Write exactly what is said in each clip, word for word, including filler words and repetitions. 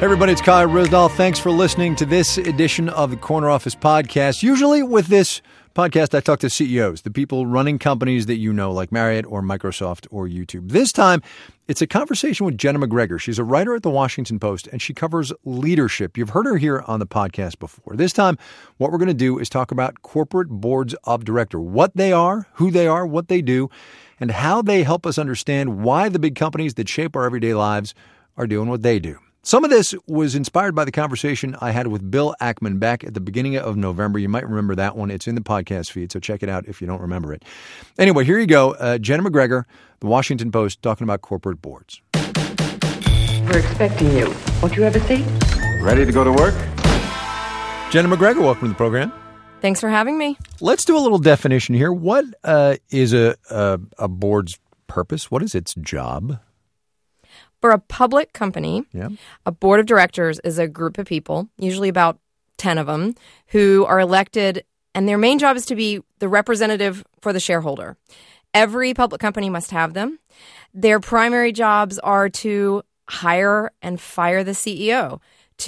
everybody, it's Kai Ryssdal. Thanks for listening to this edition of the Corner Office Podcast. Usually with this podcast, I talk to C E Os, the people running companies that you know, like Marriott or Microsoft or YouTube. This time, it's a conversation with Jenna McGregor. She's a writer at The Washington Post, and she covers leadership. You've heard her here on the podcast before. This time, what we're going to do is talk about corporate boards of director, what they are, who they are, what they do, and how they help us understand why the big companies that shape our everyday lives are doing what they do. Some of this was inspired by the conversation I had with Bill Ackman back at the beginning of November. You might remember that one. It's in the podcast feed, so check it out if you don't remember it. Anyway, here you go. Uh, Jenna McGregor, The Washington Post, talking about corporate boards. We're expecting you. Won't you have a seat? Ready to go to work? Jenna McGregor, welcome to the program. Thanks for having me. Let's do a little definition here. What uh, is a, a, a board's purpose? What is its job? For a public company, yeah. a board of directors is a group of people, usually about ten of them, who are elected, and their main job is to be the representative for the shareholder. Every public company must have them. Their primary jobs are to hire and fire the C E O,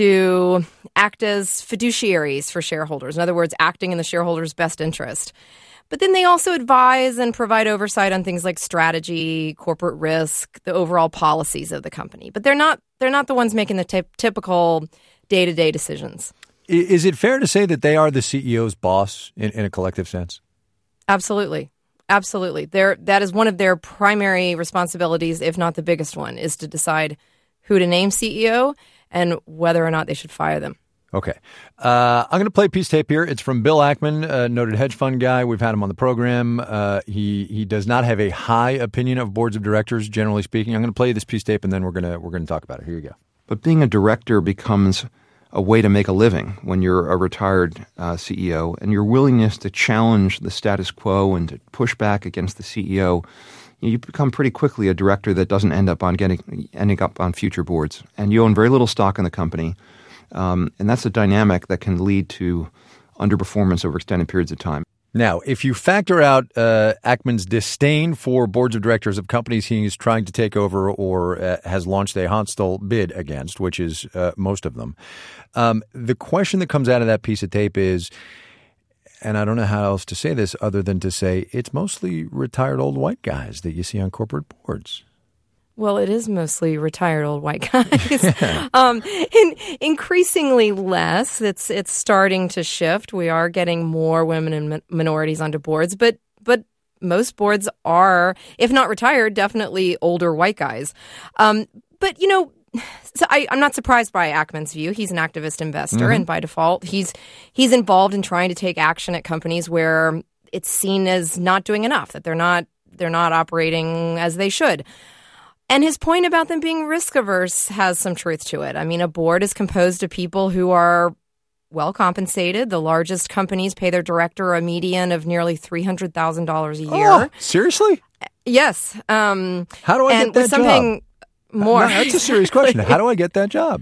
to act as fiduciaries for shareholders, in other words, acting in the shareholder's best interest. But then they also advise and provide oversight on things like strategy, corporate risk, the overall policies of the company. But they're not they're not the ones making the t- typical day-to-day decisions. Is it fair to say that they are the C E O's boss in, in a collective sense? Absolutely. Absolutely. They're, that is one of their primary responsibilities, if not the biggest one, is to decide who to name C E O and whether or not they should fire them. Okay. Uh, I'm going to play a piece of tape here. It's from Bill Ackman, a noted hedge fund guy. We've had him on the program. Uh, he he does not have a high opinion of boards of directors, generally speaking. I'm going to play this piece of tape, and then we're going to we're going to talk about it. Here you go. But being a director becomes a way to make a living when you're a retired uh, C E O, and your willingness to challenge the status quo and to push back against the C E O, you become pretty quickly a director that doesn't end up on getting ending up on future boards, and you own very little stock in the company. Um, and that's a dynamic that can lead to underperformance over extended periods of time. Now, if you factor out uh, Ackman's disdain for boards of directors of companies he is trying to take over or uh, has launched a hostile bid against, which is uh, most of them, um, the question that comes out of that piece of tape is, and I don't know how else to say this other than to say it's mostly retired old white guys that you see on corporate boards. Well, it is mostly retired old white guys. Yeah. um, in, increasingly less. It's it's starting to shift. We are getting more women and min- minorities onto boards, but but most boards are, if not retired, definitely older white guys. Um, but you know, so I, I'm not surprised by Ackman's view. He's an activist investor, mm-hmm. and by default, he's he's involved in trying to take action at companies where it's seen as not doing enough, that they're not they're not operating as they should. And his point about them being risk-averse has some truth to it. I mean, a board is composed of people who are well compensated. The largest companies pay their director a median of nearly three hundred thousand dollars a year. Oh, seriously? Yes. Um, How do I and get that with something job? More. No, that's a serious question. How do I get that job?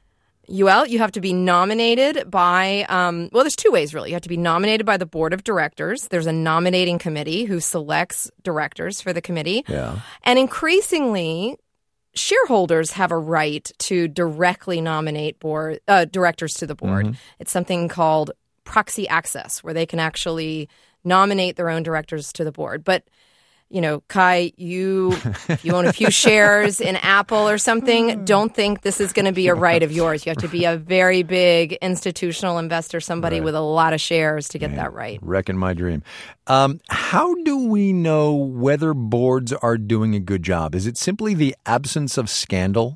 Well, you have to be nominated by, um, well, there's two ways, really. You have to be nominated by the board of directors. There's a nominating committee who selects directors for the committee. Yeah. And increasingly, shareholders have a right to directly nominate board uh, directors to the board. Mm-hmm. It's something called proxy access, where they can actually nominate their own directors to the board. But you know, Kai, you if you own a few shares in Apple or something, don't think this is going to be a right of yours. You have to be a very big institutional investor, somebody right. with a lot of shares to get Man, that right. Wrecking my dream. Um, how do we know whether boards are doing a good job? Is it simply the absence of scandal?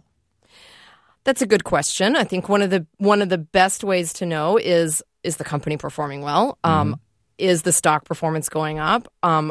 That's a good question. I think one of the one of the best ways to know is is the company performing well? Um, mm-hmm. Is the stock performance going up? Um,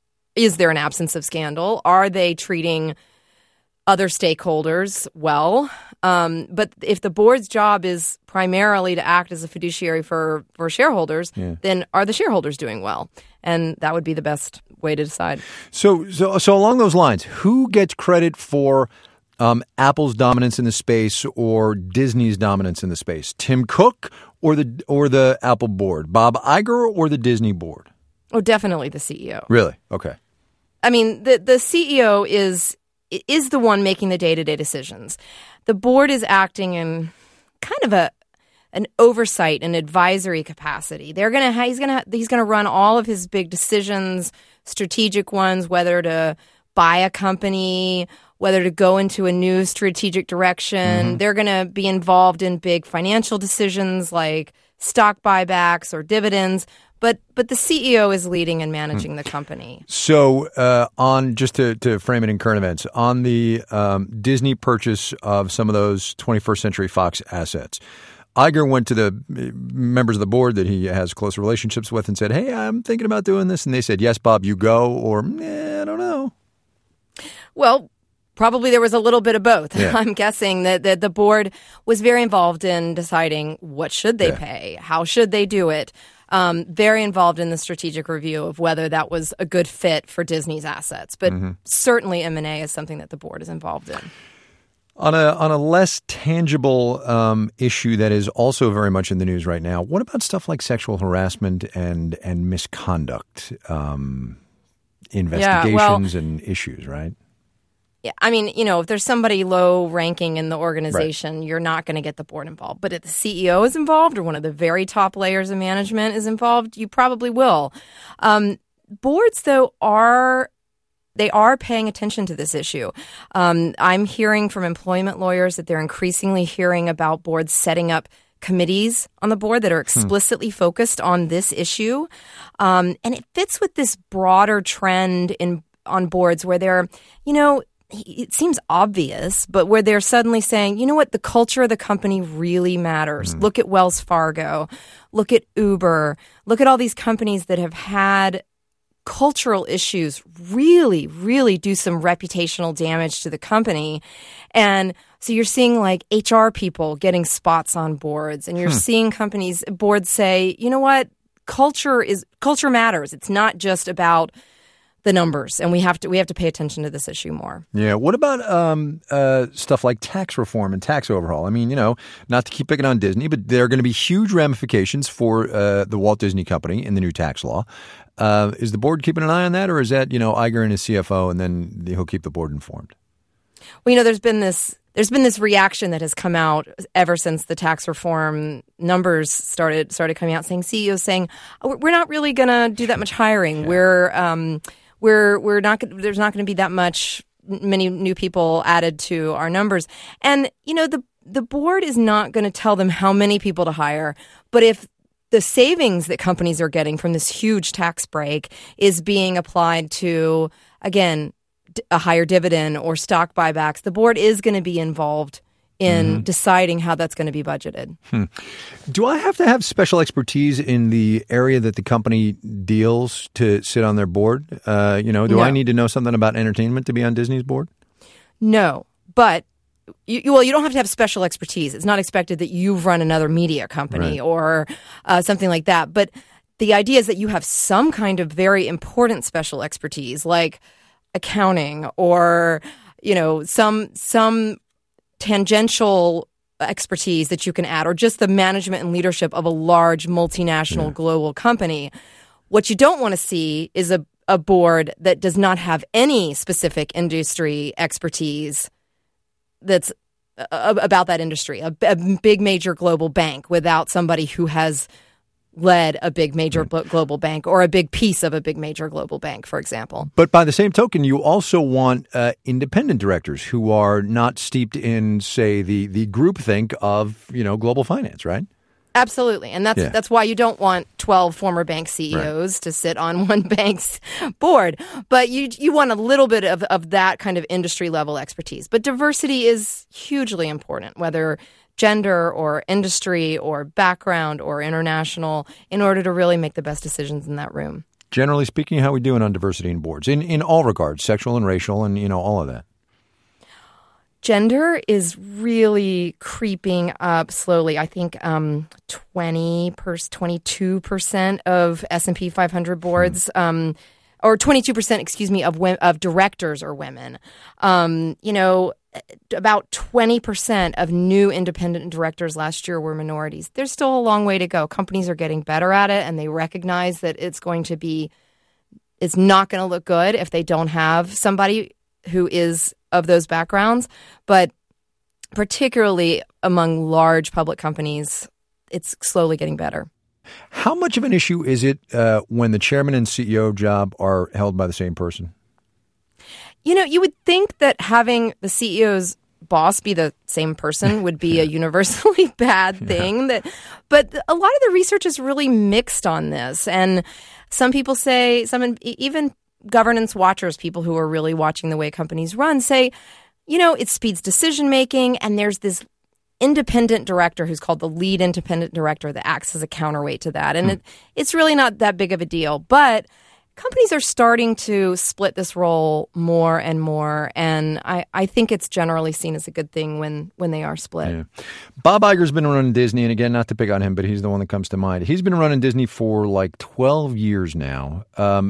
Is there an absence of scandal? Are they treating other stakeholders well? Um, but if the board's job is primarily to act as a fiduciary for, for shareholders, yeah. then are the shareholders doing well? And that would be the best way to decide. So, so, so along those lines, who gets credit for um, Apple's dominance in the space or Disney's dominance in the space? Tim Cook or the or the Apple board? Bob Iger or the Disney board? Oh, definitely the C E O. Really? Okay. I mean, the the C E O is is the one making the day-to-day decisions. The board is acting in kind of a an oversight and advisory capacity. They're gonna he's gonna he's gonna run all of his big decisions, strategic ones, whether to buy a company, whether to go into a new strategic direction. Mm-hmm. They're gonna be involved in big financial decisions like stock buybacks or dividends. But but the C E O is leading and managing hmm. the company. So uh, on just to, to frame it in current events, on the um, Disney purchase of some of those twenty-first Century Fox assets, Iger went to the members of the board that he has close relationships with and said, hey, I'm thinking about doing this. And they said, yes, Bob, you go, or eh, I don't know. Well, probably there was a little bit of both. Yeah. I'm guessing that, that the board was very involved in deciding what should they yeah. pay, how should they do it. Um, very involved in the strategic review of whether that was a good fit for Disney's assets. But mm-hmm. certainly M and A is something that the board is involved in. On a on a less tangible um, issue that is also very much in the news right now, what about stuff like sexual harassment and, and misconduct um, investigations yeah, well, and issues, right? Yeah, I mean, you know, if there's somebody low ranking in the organization, right. you're not going to get the board involved. But if the C E O is involved or one of the very top layers of management is involved, you probably will. Um, boards, though, are they are paying attention to this issue. Um, I'm hearing from employment lawyers that they're increasingly hearing about boards setting up committees on the board that are explicitly hmm. focused on this issue. Um, and it fits with this broader trend in on boards where they're, you know, it seems obvious, but where they're suddenly saying, you know what, the culture of the company really matters. Mm. Look at Wells Fargo. Look at Uber. Look at all these companies that have had cultural issues really, really do some reputational damage to the company. And so you're seeing like H R people getting spots on boards, and you're hmm. seeing companies, boards say, you know what, culture is culture matters. It's not just about the numbers, and we have to we have to pay attention to this issue more. Yeah. What about um, uh, stuff like tax reform and tax overhaul? I mean, you know, not to keep picking on Disney, but there are going to be huge ramifications for uh, the Walt Disney Company in the new tax law. Uh, is the board keeping an eye on that, or is that, you know, Iger and his C F O, and then he'll keep the board informed? Well, you know, there's been this there's been this reaction that has come out ever since the tax reform numbers started started coming out, saying C E Os saying, oh, we're not really going to do that much hiring. Yeah. We're um, We're we're not there's not going to be that much many new people added to our numbers, and you know the the board is not going to tell them how many people to hire. But if the savings that companies are getting from this huge tax break is being applied to, again, a higher dividend or stock buybacks, the board is going to be involved in mm-hmm. deciding how that's going to be budgeted. Hmm. Do I have to have special expertise in the area that the company deals to sit on their board? Uh, you know, do no. I need to know something about entertainment to be on Disney's board? No, but you, well, you don't have to have special expertise. It's not expected that you run another media company right. or uh, something like that. But the idea is that you have some kind of very important special expertise, like accounting or, you know, some some. tangential expertise that you can add, or just the management and leadership of a large multinational yeah. global company. What you don't want to see is a, a board that does not have any specific industry expertise that's a, about that industry, a, a big major global bank without somebody who has led a big major right. global bank or a big piece of a big major global bank, for example. But by the same token, you also want uh, independent directors who are not steeped in, say, the the groupthink of, you know, global finance, right? Absolutely. And that's yeah. that's why you don't want twelve former bank C E Os right. to sit on one bank's board. But you you want a little bit of, of that kind of industry level expertise. But diversity is hugely important, whether gender or industry or background or international, in order to really make the best decisions in that room. Generally speaking, how are we doing on diversity in boards? In in all regards, sexual and racial and, you know, all of that. Gender is really creeping up slowly. I think um, twenty percent, twenty-two percent of S and P five hundred boards, hmm. um, or twenty-two percent, excuse me, of of directors are women. Um, you know, about twenty percent of new independent directors last year were minorities. There's still a long way to go. Companies are getting better at it, and they recognize that it's going to be, it's not going to look good if they don't have somebody who is of those backgrounds, but particularly among large public companies, it's slowly getting better. How much of an issue is it uh, when the chairman and C E O job are held by the same person? You know, you would think that having the C E O's boss be the same person would be a universally bad thing. Yeah. That, but a lot of the research is really mixed on this. And some people say, some even governance watchers, people who are really watching the way companies run, say, you know, it speeds decision making. And there's this independent director who's called the lead independent director that acts as a counterweight to that. And hmm. it, it's really not that big of a deal. But companies are starting to split this role more and more, and I, I think it's generally seen as a good thing when, when they are split. Yeah. Bob Iger's been running Disney, and again, not to pick on him, but he's the one that comes to mind. He's been running Disney for like twelve years now. Um,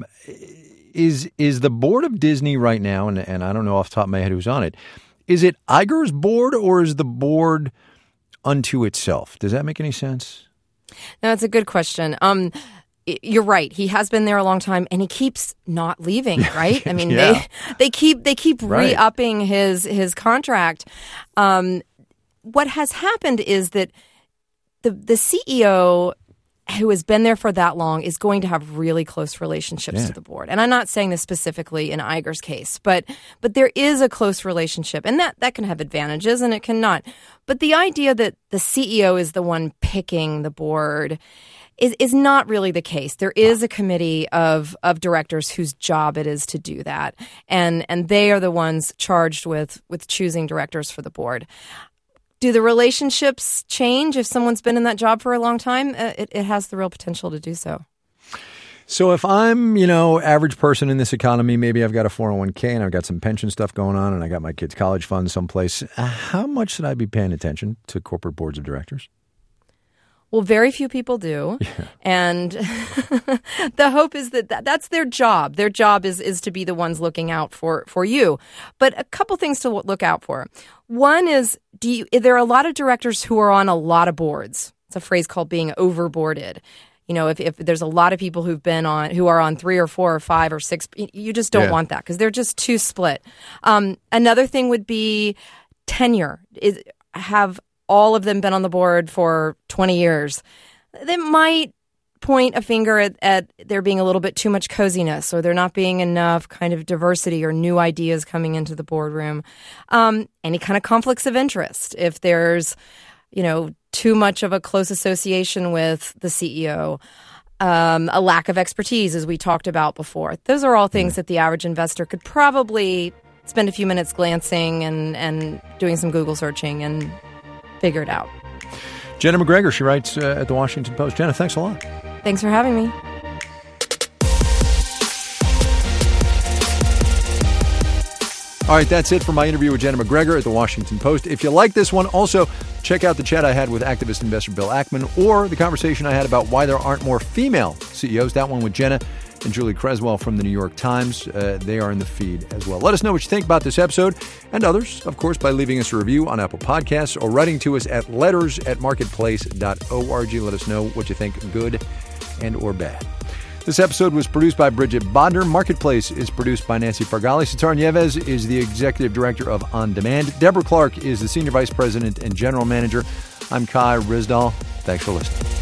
is is the board of Disney right now, and, and I don't know off the top of my head who's on it, is it Iger's board or is the board unto itself? Does that make any sense? No, that's a good question. Um You're right. He has been there a long time, and he keeps not leaving. Right? I mean, yeah. they they keep they keep right. re-upping his his contract. Um, what has happened is that the the C E O who has been there for that long is going to have really close relationships yeah. to the board. And I'm not saying this specifically in Iger's case, but but there is a close relationship, and that that can have advantages and it cannot. But the idea that the C E O is the one picking the board Is, is not really the case. There is a committee of of directors whose job it is to do that, and and they are the ones charged with with choosing directors for the board. Do the relationships change if someone's been in that job for a long time? Uh, it, it has the real potential to do so. So if I'm, you know, average person in this economy, maybe I've got a four oh one k and I've got some pension stuff going on and I got my kids' college funds someplace, how much should I be paying attention to corporate boards of directors? Well, very few people do. Yeah. And the hope is that, that that's their job. Their job is, is to be the ones looking out for, for you. But a couple things to look out for. One is, do you, there are a lot of directors who are on a lot of boards. It's a phrase called being overboarded. You know, if, if there's a lot of people who've been on, who are on three or four or five or six, you just don't yeah. want that because they're just too split. Um, another thing would be tenure. Is have all of them been on the board for twenty years, they might point a finger at, at there being a little bit too much coziness or there not being enough kind of diversity or new ideas coming into the boardroom. Um, any kind of conflicts of interest. If there's, you know, too much of a close association with the C E O, um, a lack of expertise, as we talked about before. Those are all things that the average investor could probably spend a few minutes glancing and, and doing some Google searching and figure it out. Jenna McGregor, she writes uh, at the Washington Post. Jenna, thanks a lot. Thanks for having me. All right, that's it for my interview with Jenna McGregor at the Washington Post. If you like this one, also check out the chat I had with activist investor Bill Ackman or the conversation I had about why there aren't more female C E Os, that one with Jenna and Julie Creswell from the New York Times. Uh, they are in the feed as well. Let us know what you think about this episode and others, of course, by leaving us a review on Apple Podcasts or writing to us at letters at marketplace dot org. Let us know what you think, good and or bad. This episode was produced by Bridget Bodner. Marketplace is produced by Nancy Fargali. Sitar Nieves is the executive director of On Demand. Deborah Clark is the senior vice president and general manager. I'm Kai Ryssdal. Thanks for listening.